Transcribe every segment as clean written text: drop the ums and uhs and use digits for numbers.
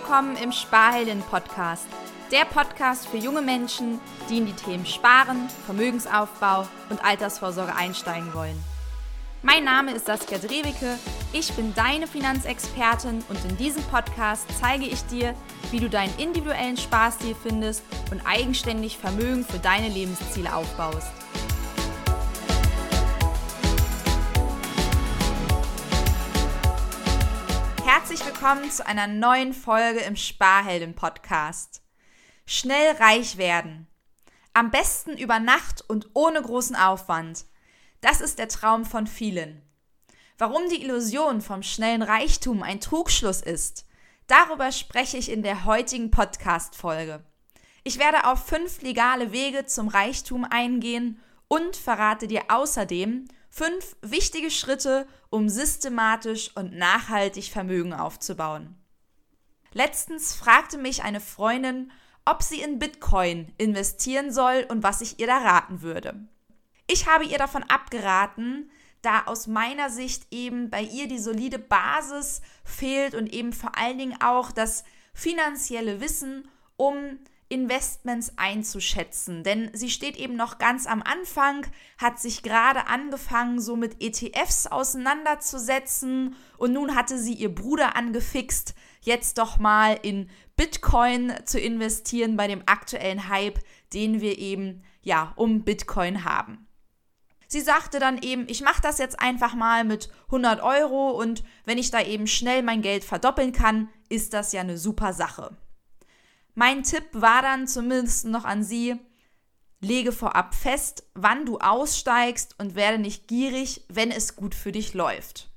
willkommen im Sparhelden-Podcast. Der Podcast für junge Menschen, die in die Themen Sparen, Vermögensaufbau und Altersvorsorge einsteigen wollen. Mein Name ist Saskia Drewicke, ich bin deine Finanzexpertin und in diesem Podcast zeige ich dir, wie du deinen individuellen Sparstil findest und eigenständig Vermögen für deine Lebensziele aufbaust. Herzlich willkommen zu einer neuen Folge im Sparhelden-Podcast. Schnell reich werden. Am besten über Nacht und ohne großen Aufwand. Das ist der Traum von vielen. Warum die Illusion vom schnellen Reichtum ein Trugschluss ist, darüber spreche ich in der heutigen Podcast-Folge. Ich werde auf 5 legale Wege zum Reichtum eingehen und verrate dir außerdem 5 wichtige Schritte, um systematisch und nachhaltig Vermögen aufzubauen. Letztens fragte mich eine Freundin, ob sie in Bitcoin investieren soll und was ich ihr da raten würde. Ich habe ihr davon abgeraten, da aus meiner Sicht eben bei ihr die solide Basis fehlt und eben vor allen Dingen auch das finanzielle Wissen, um Investments einzuschätzen. Denn sie steht eben noch ganz am Anfang, hat sich gerade angefangen, so mit ETFs auseinanderzusetzen und nun hatte sie ihr Bruder angefixt, jetzt doch mal in Bitcoin zu investieren bei dem aktuellen Hype, den wir eben um Bitcoin haben. Sie sagte dann eben, ich mache das jetzt einfach mal mit 100 € und wenn ich da eben schnell mein Geld verdoppeln kann, ist das ja eine super Sache. Mein Tipp war dann zumindest noch an sie, lege vorab fest, wann du aussteigst und werde nicht gierig, wenn es gut für dich läuft.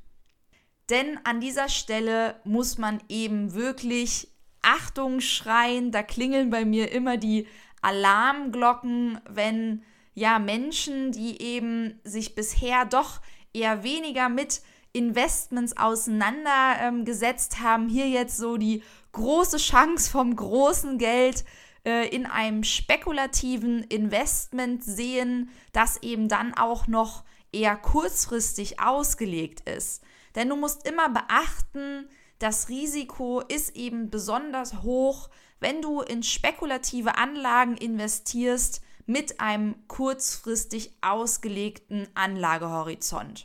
Denn an dieser Stelle muss man eben wirklich Achtung schreien, da klingeln bei mir immer die Alarmglocken, wenn Menschen, die eben sich bisher doch eher weniger mit Investments auseinandergesetzt haben, hier jetzt so die große Chance vom großen Geld in einem spekulativen Investment sehen, das eben dann auch noch eher kurzfristig ausgelegt ist. Denn du musst immer beachten, das Risiko ist eben besonders hoch, wenn du in spekulative Anlagen investierst mit einem kurzfristig ausgelegten Anlagehorizont.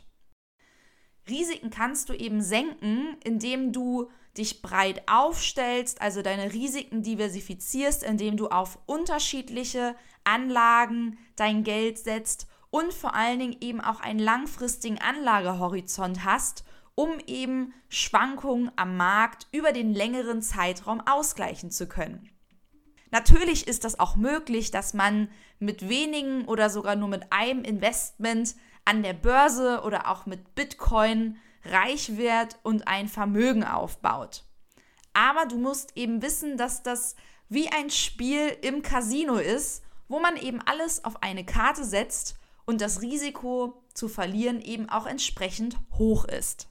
Risiken kannst du eben senken, indem du dich breit aufstellst, also deine Risiken diversifizierst, indem du auf unterschiedliche Anlagen dein Geld setzt und vor allen Dingen eben auch einen langfristigen Anlagehorizont hast, um eben Schwankungen am Markt über den längeren Zeitraum ausgleichen zu können. Natürlich ist das auch möglich, dass man mit wenigen oder sogar nur mit einem Investment an der Börse oder auch mit Bitcoin reich wird und ein Vermögen aufbaut. Aber du musst eben wissen, dass das wie ein Spiel im Casino ist, wo man eben alles auf eine Karte setzt und das Risiko zu verlieren eben auch entsprechend hoch ist.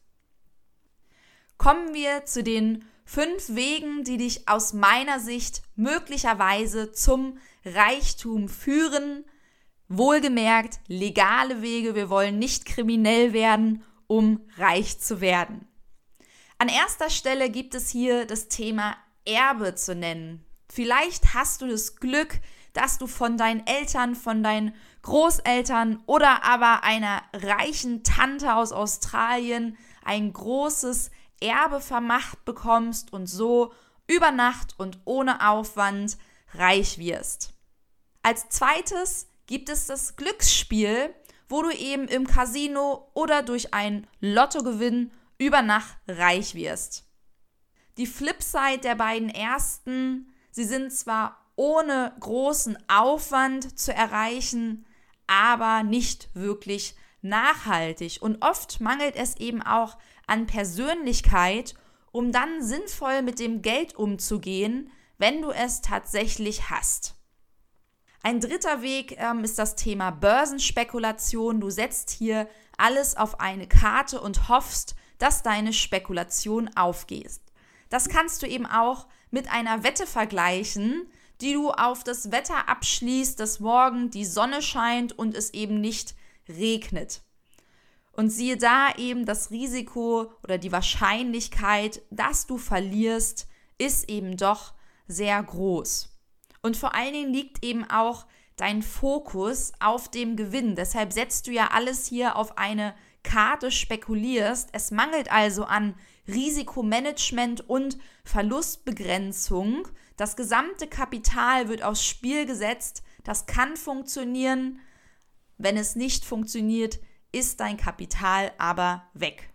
Kommen wir zu den 5 Wegen, die dich aus meiner Sicht möglicherweise zum Reichtum führen. Wohlgemerkt, legale Wege, wir wollen nicht kriminell werden, um reich zu werden. An erster Stelle gibt es hier das Thema Erbe zu nennen. Vielleicht hast du das Glück, dass du von deinen Eltern, von deinen Großeltern oder aber einer reichen Tante aus Australien ein großes Erbe vermacht bekommst und so über Nacht und ohne Aufwand reich wirst. Als zweites gibt es das Glücksspiel, wo du eben im Casino oder durch einen Lottogewinn über Nacht reich wirst. Die Flipside der beiden ersten, sie sind zwar ohne großen Aufwand zu erreichen, aber nicht wirklich nachhaltig und oft mangelt es eben auch an Persönlichkeit, um dann sinnvoll mit dem Geld umzugehen, wenn du es tatsächlich hast. Ein dritter Weg ist das Thema Börsenspekulation. Du setzt hier alles auf eine Karte und hoffst, dass deine Spekulation aufgeht. Das kannst du eben auch mit einer Wette vergleichen, die du auf das Wetter abschließt, dass morgen die Sonne scheint und es eben nicht regnet. Und siehe da eben das Risiko oder die Wahrscheinlichkeit, dass du verlierst, ist eben doch sehr groß. Und vor allen Dingen liegt eben auch dein Fokus auf dem Gewinn. Deshalb setzt du ja alles hier auf eine Karte, spekulierst. Es mangelt also an Risikomanagement und Verlustbegrenzung. Das gesamte Kapital wird aufs Spiel gesetzt. Das kann funktionieren. Wenn es nicht funktioniert, ist dein Kapital aber weg.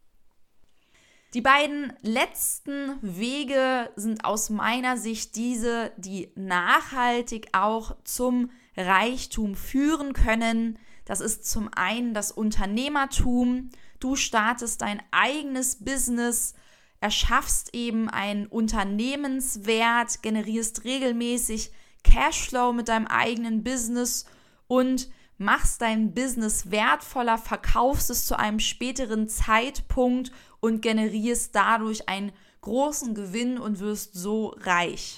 Die beiden letzten Wege sind aus meiner Sicht diese, die nachhaltig auch zum Reichtum führen können. Das ist zum einen das Unternehmertum. Du startest dein eigenes Business, erschaffst eben einen Unternehmenswert, generierst regelmäßig Cashflow mit deinem eigenen Business und machst dein Business wertvoller, verkaufst es zu einem späteren Zeitpunkt und generierst dadurch einen großen Gewinn und wirst so reich.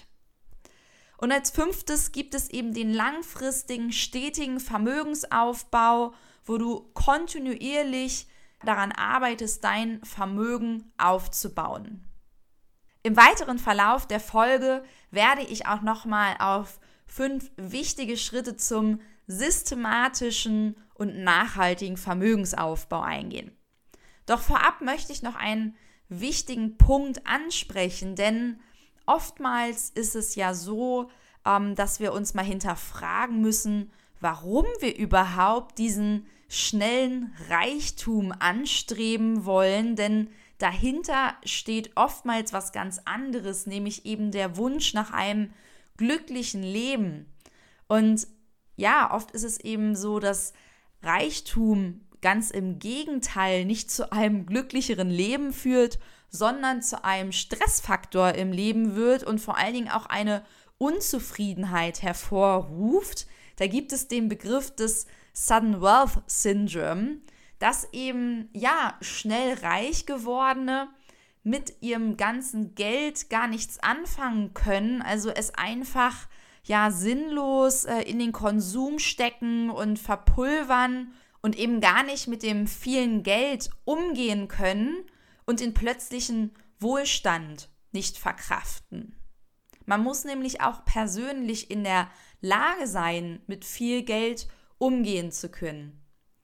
Und als 5. gibt es eben den langfristigen, stetigen Vermögensaufbau, wo du kontinuierlich daran arbeitest, dein Vermögen aufzubauen. Im weiteren Verlauf der Folge werde ich auch nochmal auf 5 wichtige Schritte zum systematischen und nachhaltigen Vermögensaufbau eingehen. Doch vorab möchte ich noch einen wichtigen Punkt ansprechen, denn oftmals ist es ja so, dass wir uns mal hinterfragen müssen, warum wir überhaupt diesen schnellen Reichtum anstreben wollen, denn dahinter steht oftmals was ganz anderes, nämlich eben der Wunsch nach einem glücklichen Leben. Und ja, oft ist es eben so, dass Reichtum ganz im Gegenteil nicht zu einem glücklicheren Leben führt, sondern zu einem Stressfaktor im Leben wird und vor allen Dingen auch eine Unzufriedenheit hervorruft. Da gibt es den Begriff des Sudden Wealth Syndrome, dass eben schnell reich gewordene mit ihrem ganzen Geld gar nichts anfangen können, also es einfach sinnlos in den Konsum stecken und verpulvern und eben gar nicht mit dem vielen Geld umgehen können und den plötzlichen Wohlstand nicht verkraften. Man muss nämlich auch persönlich in der Lage sein, mit viel Geld umgehen zu können.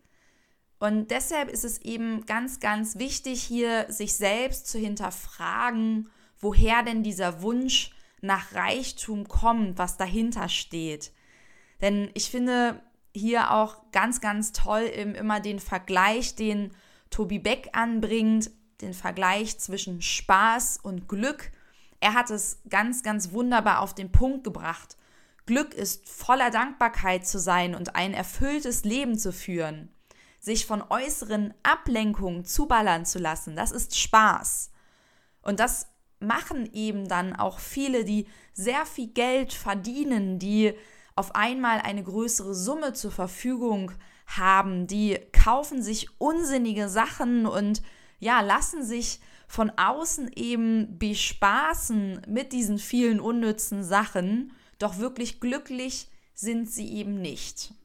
Und deshalb ist es eben ganz, ganz wichtig, hier sich selbst zu hinterfragen, woher denn dieser Wunsch nach Reichtum kommt, was dahinter steht. Denn ich finde hier auch ganz, ganz toll immer den Vergleich, den Tobi Beck anbringt, den Vergleich zwischen Spaß und Glück. Er hat es ganz, ganz wunderbar auf den Punkt gebracht. Glück ist voller Dankbarkeit zu sein und ein erfülltes Leben zu führen. Sich von äußeren Ablenkungen zuballern zu lassen, das ist Spaß. Und das machen eben dann auch viele, die sehr viel Geld verdienen, die auf einmal eine größere Summe zur Verfügung haben, die kaufen sich unsinnige Sachen und lassen sich von außen eben bespaßen mit diesen vielen unnützen Sachen, doch wirklich glücklich sind sie eben nicht.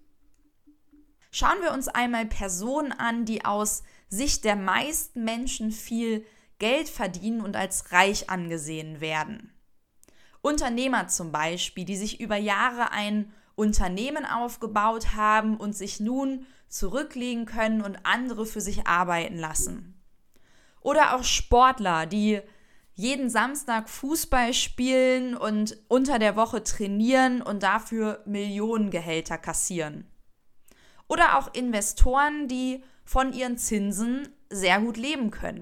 Schauen wir uns einmal Personen an, die aus Sicht der meisten Menschen viel Geld verdienen und als reich angesehen werden. Unternehmer zum Beispiel, die sich über Jahre ein Unternehmen aufgebaut haben und sich nun zurücklegen können und andere für sich arbeiten lassen. Oder auch Sportler, die jeden Samstag Fußball spielen und unter der Woche trainieren und dafür Millionengehälter kassieren. Oder auch Investoren, die von ihren Zinsen sehr gut leben können.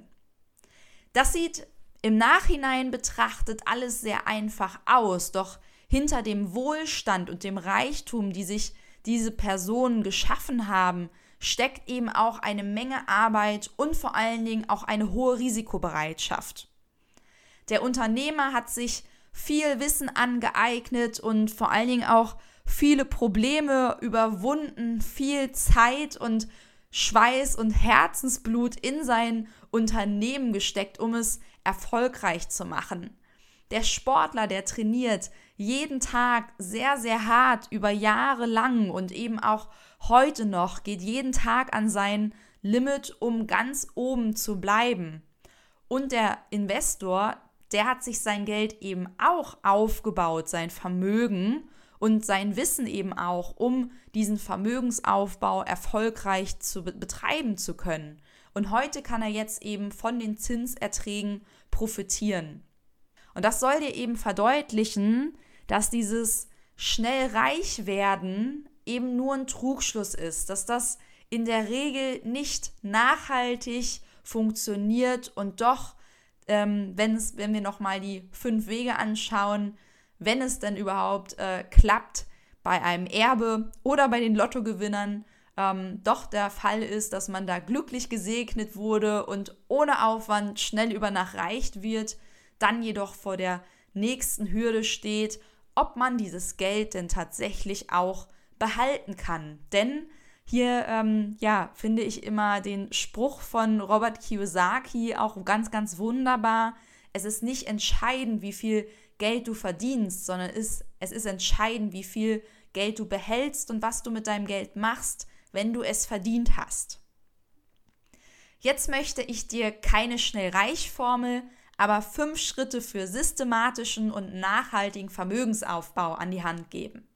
Das sieht im Nachhinein betrachtet alles sehr einfach aus, doch hinter dem Wohlstand und dem Reichtum, die sich diese Personen geschaffen haben, steckt eben auch eine Menge Arbeit und vor allen Dingen auch eine hohe Risikobereitschaft. Der Unternehmer hat sich viel Wissen angeeignet und vor allen Dingen auch viele Probleme überwunden, viel Zeit und Schweiß und Herzensblut in sein Unternehmen gesteckt, um es erfolgreich zu machen. Der Sportler, der trainiert jeden Tag sehr, sehr hart über Jahre lang und eben auch heute noch, geht jeden Tag an sein Limit, um ganz oben zu bleiben. Und der Investor, der hat sich sein Geld eben auch aufgebaut, sein Vermögen und sein Wissen eben auch, um diesen Vermögensaufbau erfolgreich betreiben zu können. Und heute kann er jetzt eben von den Zinserträgen profitieren. Und das soll dir eben verdeutlichen, dass dieses schnell reich werden eben nur ein Trugschluss ist, dass das in der Regel nicht nachhaltig funktioniert und doch, wenn wir nochmal die 5 Wege anschauen, wenn es denn überhaupt klappt, bei einem Erbe oder bei den Lottogewinnern, doch der Fall ist, dass man da glücklich gesegnet wurde und ohne Aufwand schnell über Nacht reich wird, dann jedoch vor der nächsten Hürde steht, ob man dieses Geld denn tatsächlich auch behalten kann. Denn hier finde ich immer den Spruch von Robert Kiyosaki auch ganz, ganz wunderbar. Es ist nicht entscheidend, wie viel Geld du verdienst, sondern es ist entscheidend, wie viel Geld du behältst und was du mit deinem Geld machst, wenn du es verdient hast. Jetzt möchte ich dir keine Schnell-Reich-Formel, aber 5 Schritte für systematischen und nachhaltigen Vermögensaufbau an die Hand geben.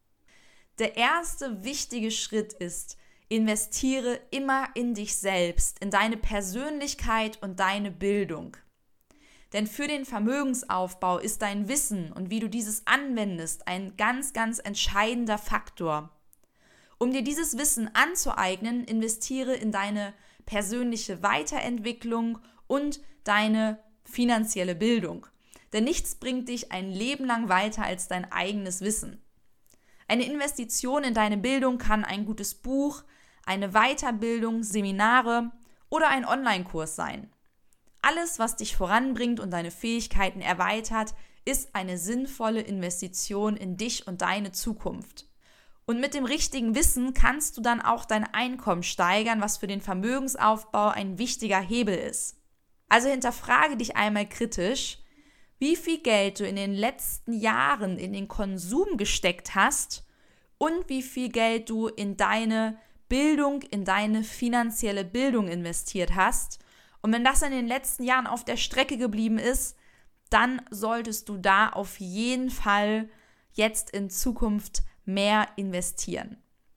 Der erste wichtige Schritt ist, investiere immer in dich selbst, in deine Persönlichkeit und deine Bildung. Denn für den Vermögensaufbau ist dein Wissen und wie du dieses anwendest ein ganz, ganz entscheidender Faktor. Um dir dieses Wissen anzueignen, investiere in deine persönliche Weiterentwicklung und deine finanzielle Bildung. Denn nichts bringt dich ein Leben lang weiter als dein eigenes Wissen. Eine Investition in deine Bildung kann ein gutes Buch, eine Weiterbildung, Seminare oder ein Online-Kurs sein. Alles, was dich voranbringt und deine Fähigkeiten erweitert, ist eine sinnvolle Investition in dich und deine Zukunft. Und mit dem richtigen Wissen kannst du dann auch dein Einkommen steigern, was für den Vermögensaufbau ein wichtiger Hebel ist. Also hinterfrage dich einmal kritisch, wie viel Geld du in den letzten Jahren in den Konsum gesteckt hast und wie viel Geld du in deine Bildung, in deine finanzielle Bildung investiert hast. Und wenn das in den letzten Jahren auf der Strecke geblieben ist, dann solltest du da auf jeden Fall jetzt in Zukunft mehr investieren.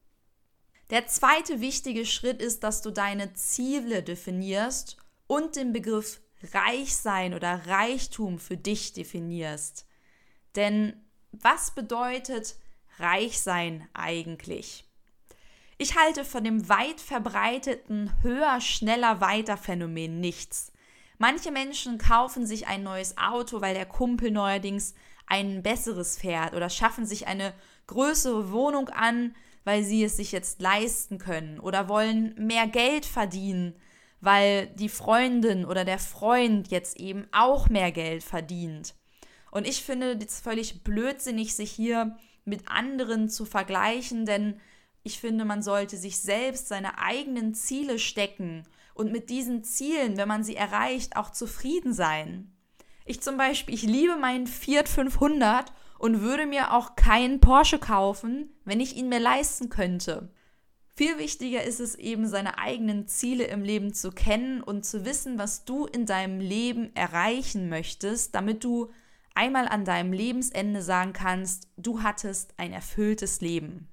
Der zweite wichtige Schritt ist, dass du deine Ziele definierst und den Begriff Reichsein oder Reichtum für dich definierst. Denn was bedeutet Reichsein eigentlich? Ich halte von dem weit verbreiteten Höher, Schneller, Weiter Phänomen nichts. Manche Menschen kaufen sich ein neues Auto, weil der Kumpel neuerdings ein besseres fährt oder schaffen sich eine größere Wohnung an, weil sie es sich jetzt leisten können oder wollen mehr Geld verdienen, weil die Freundin oder der Freund jetzt eben auch mehr Geld verdient. Und ich finde es völlig blödsinnig, sich hier mit anderen zu vergleichen, denn ich finde, man sollte sich selbst seine eigenen Ziele stecken und mit diesen Zielen, wenn man sie erreicht, auch zufrieden sein. Ich zum Beispiel, ich liebe meinen Fiat 500 und würde mir auch keinen Porsche kaufen, wenn ich ihn mir leisten könnte. Viel wichtiger ist es eben, seine eigenen Ziele im Leben zu kennen und zu wissen, was du in deinem Leben erreichen möchtest, damit du einmal an deinem Lebensende sagen kannst, du hattest ein erfülltes Leben.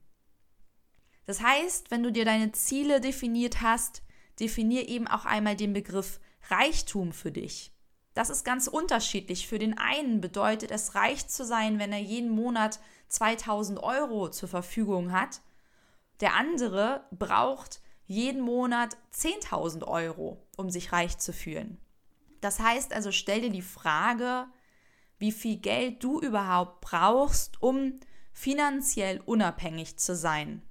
Das heißt, wenn du dir deine Ziele definiert hast, definier eben auch einmal den Begriff Reichtum für dich. Das ist ganz unterschiedlich. Für den einen bedeutet es, reich zu sein, wenn er jeden Monat 2.000 € zur Verfügung hat. Der andere braucht jeden Monat 10.000 €, um sich reich zu fühlen. Das heißt also, stell dir die Frage, wie viel Geld du überhaupt brauchst, um finanziell unabhängig zu sein.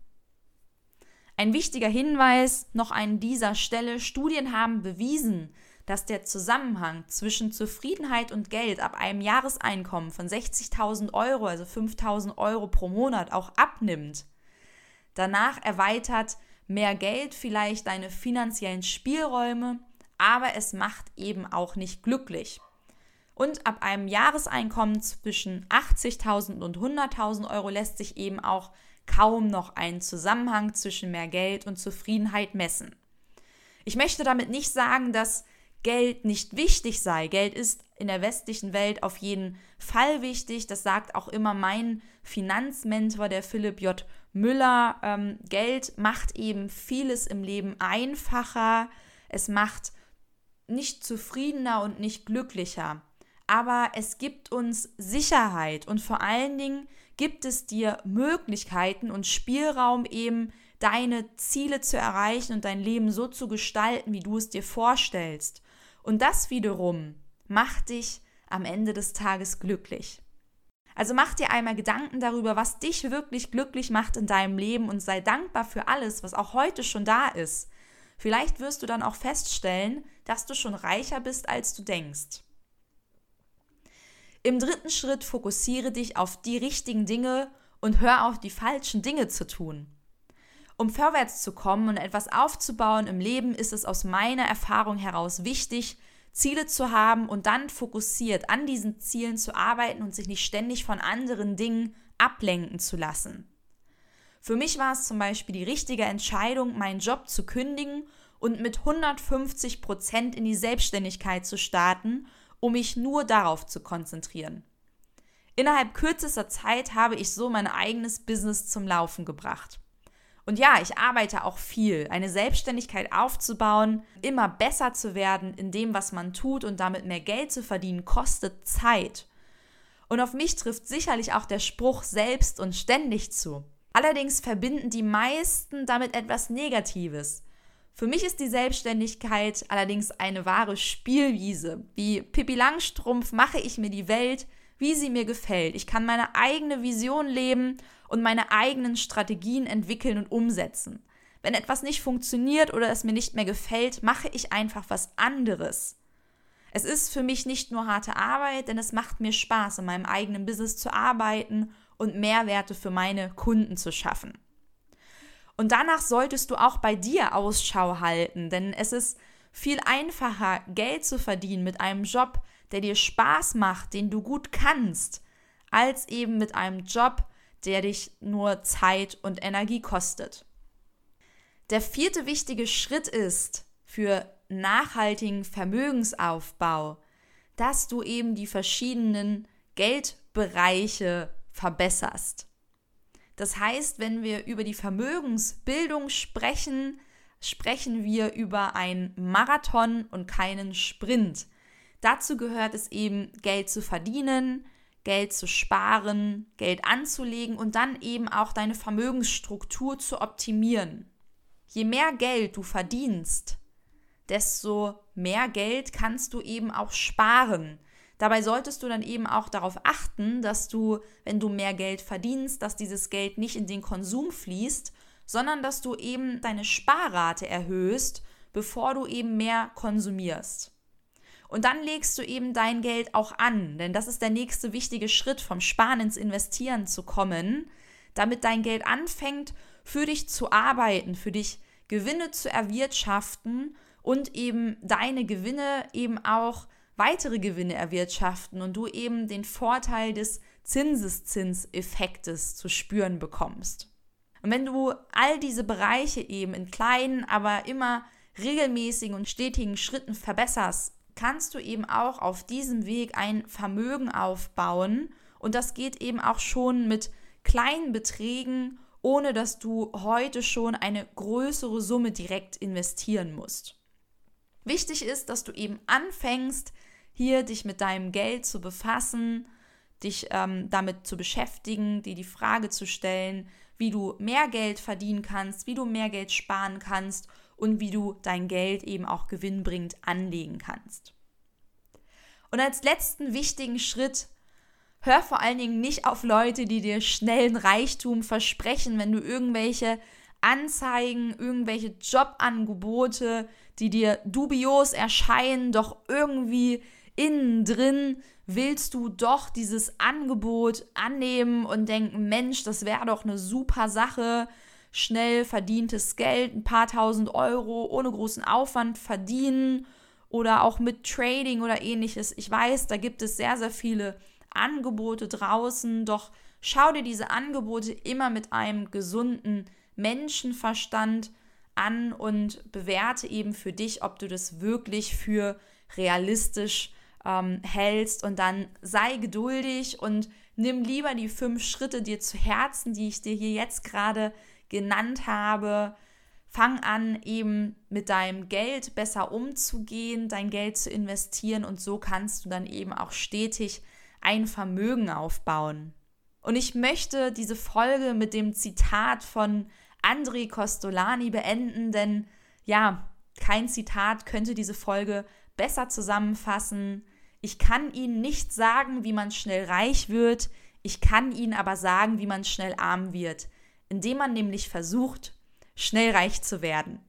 Ein wichtiger Hinweis noch an dieser Stelle: Studien haben bewiesen, dass der Zusammenhang zwischen Zufriedenheit und Geld ab einem Jahreseinkommen von 60.000 €, also 5.000 € pro Monat, auch abnimmt. Danach erweitert mehr Geld vielleicht deine finanziellen Spielräume, aber es macht eben auch nicht glücklich. Und ab einem Jahreseinkommen zwischen 80.000 und 100.000 € lässt sich eben auch kaum noch ein Zusammenhang zwischen mehr Geld und Zufriedenheit messen. Ich möchte damit nicht sagen, dass Geld nicht wichtig sei. Geld ist in der westlichen Welt auf jeden Fall wichtig. Das sagt auch immer mein Finanzmentor, der Philipp J. Müller. Geld macht eben vieles im Leben einfacher. Es macht nicht zufriedener und nicht glücklicher. Aber es gibt uns Sicherheit und vor allen Dingen gibt es dir Möglichkeiten und Spielraum eben, deine Ziele zu erreichen und dein Leben so zu gestalten, wie du es dir vorstellst. Und das wiederum macht dich am Ende des Tages glücklich. Also mach dir einmal Gedanken darüber, was dich wirklich glücklich macht in deinem Leben und sei dankbar für alles, was auch heute schon da ist. Vielleicht wirst du dann auch feststellen, dass du schon reicher bist, als du denkst. Im 3. Schritt fokussiere dich auf die richtigen Dinge und hör auf, die falschen Dinge zu tun. Um vorwärts zu kommen und etwas aufzubauen im Leben, ist es aus meiner Erfahrung heraus wichtig, Ziele zu haben und dann fokussiert an diesen Zielen zu arbeiten und sich nicht ständig von anderen Dingen ablenken zu lassen. Für mich war es zum Beispiel die richtige Entscheidung, meinen Job zu kündigen und mit 150% in die Selbstständigkeit zu starten, um mich nur darauf zu konzentrieren. Innerhalb kürzester Zeit habe ich so mein eigenes Business zum Laufen gebracht. Und ja, ich arbeite auch viel. Eine Selbstständigkeit aufzubauen, immer besser zu werden in dem, was man tut und damit mehr Geld zu verdienen, kostet Zeit. Und auf mich trifft sicherlich auch der Spruch selbst und ständig zu. Allerdings verbinden die meisten damit etwas Negatives. Für mich ist die Selbstständigkeit allerdings eine wahre Spielwiese. Wie Pippi Langstrumpf mache ich mir die Welt, wie sie mir gefällt. Ich kann meine eigene Vision leben und meine eigenen Strategien entwickeln und umsetzen. Wenn etwas nicht funktioniert oder es mir nicht mehr gefällt, mache ich einfach was anderes. Es ist für mich nicht nur harte Arbeit, denn es macht mir Spaß, in meinem eigenen Business zu arbeiten und Mehrwerte für meine Kunden zu schaffen. Und danach solltest du auch bei dir Ausschau halten, denn es ist viel einfacher, Geld zu verdienen mit einem Job, der dir Spaß macht, den du gut kannst, als eben mit einem Job, der dich nur Zeit und Energie kostet. Der 4. wichtige Schritt ist für nachhaltigen Vermögensaufbau, dass du eben die verschiedenen Geldbereiche verbesserst. Das heißt, wenn wir über die Vermögensbildung sprechen, sprechen wir über einen Marathon und keinen Sprint. Dazu gehört es eben, Geld zu verdienen, Geld zu sparen, Geld anzulegen und dann eben auch deine Vermögensstruktur zu optimieren. Je mehr Geld du verdienst, desto mehr Geld kannst du eben auch sparen. Dabei solltest du dann eben auch darauf achten, dass du, wenn du mehr Geld verdienst, dass dieses Geld nicht in den Konsum fließt, sondern dass du eben deine Sparrate erhöhst, bevor du eben mehr konsumierst. Und dann legst du eben dein Geld auch an, denn das ist der nächste wichtige Schritt, vom Sparen ins Investieren zu kommen, damit dein Geld anfängt, für dich zu arbeiten, für dich Gewinne zu erwirtschaften und eben deine Gewinne eben auch weitere Gewinne erwirtschaften und du eben den Vorteil des Zinseszinseffektes zu spüren bekommst. Und wenn du all diese Bereiche eben in kleinen, aber immer regelmäßigen und stetigen Schritten verbesserst, kannst du eben auch auf diesem Weg ein Vermögen aufbauen und das geht eben auch schon mit kleinen Beträgen, ohne dass du heute schon eine größere Summe direkt investieren musst. Wichtig ist, dass du eben anfängst, hier dich mit deinem Geld zu befassen, dich damit zu beschäftigen, dir die Frage zu stellen, wie du mehr Geld verdienen kannst, wie du mehr Geld sparen kannst und wie du dein Geld eben auch gewinnbringend anlegen kannst. Und als letzten wichtigen Schritt, hör vor allen Dingen nicht auf Leute, die dir schnellen Reichtum versprechen, wenn du irgendwelche Anzeigen, irgendwelche Jobangebote, die dir dubios erscheinen, doch irgendwie innen drin willst du doch dieses Angebot annehmen und denken, Mensch, das wäre doch eine super Sache, schnell verdientes Geld, ein paar tausend Euro ohne großen Aufwand verdienen oder auch mit Trading oder ähnliches. Ich weiß, da gibt es sehr, sehr viele Angebote draußen, doch schau dir diese Angebote immer mit einem gesunden Menschenverstand an und bewerte eben für dich, ob du das wirklich für realistisch hältst, und dann sei geduldig und nimm lieber die 5 Schritte dir zu Herzen, die ich dir hier jetzt gerade genannt habe. Fang an, eben mit deinem Geld besser umzugehen, dein Geld zu investieren, und so kannst du dann eben auch stetig ein Vermögen aufbauen. Und ich möchte diese Folge mit dem Zitat von André Costolani beenden, denn ja, kein Zitat könnte diese Folge besser zusammenfassen. Ich kann Ihnen nicht sagen, wie man schnell reich wird, ich kann Ihnen aber sagen, wie man schnell arm wird, indem man nämlich versucht, schnell reich zu werden.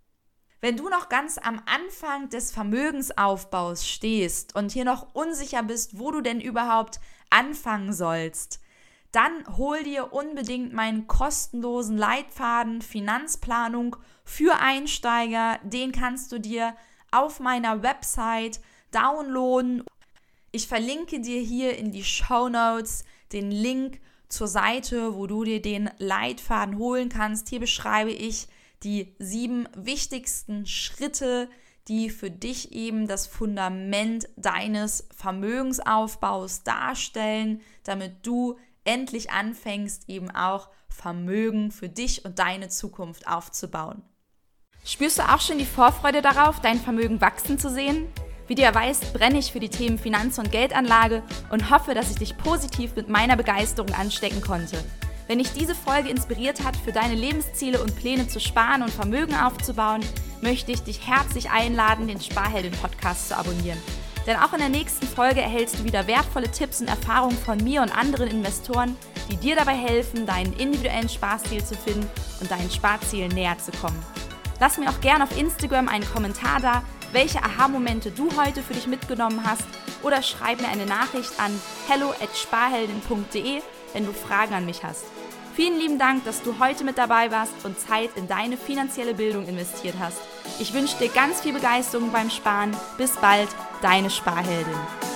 Wenn du noch ganz am Anfang des Vermögensaufbaus stehst und hier noch unsicher bist, wo du denn überhaupt anfangen sollst, dann hol dir unbedingt meinen kostenlosen Leitfaden Finanzplanung für Einsteiger. Den kannst du dir auf meiner Website downloaden. Ich verlinke dir hier in die Shownotes den Link zur Seite, wo du dir den Leitfaden holen kannst. Hier beschreibe ich die 7 wichtigsten Schritte, die für dich eben das Fundament deines Vermögensaufbaus darstellen, damit du endlich anfängst, eben auch Vermögen für dich und deine Zukunft aufzubauen. Spürst du auch schon die Vorfreude darauf, dein Vermögen wachsen zu sehen? Wie du ja weißt, brenne ich für die Themen Finanz- und Geldanlage und hoffe, dass ich dich positiv mit meiner Begeisterung anstecken konnte. Wenn dich diese Folge inspiriert hat, für deine Lebensziele und Pläne zu sparen und Vermögen aufzubauen, möchte ich dich herzlich einladen, den Sparheldin-Podcast zu abonnieren. Denn auch in der nächsten Folge erhältst du wieder wertvolle Tipps und Erfahrungen von mir und anderen Investoren, die dir dabei helfen, deinen individuellen Sparziel zu finden und deinen Sparzielen näher zu kommen. Lass mir auch gerne auf Instagram einen Kommentar da, welche Aha-Momente du heute für dich mitgenommen hast, oder schreib mir eine Nachricht an hello@sparheldin.de, wenn du Fragen an mich hast. Vielen lieben Dank, dass du heute mit dabei warst und Zeit in deine finanzielle Bildung investiert hast. Ich wünsche dir ganz viel Begeisterung beim Sparen. Bis bald, deine Sparheldin.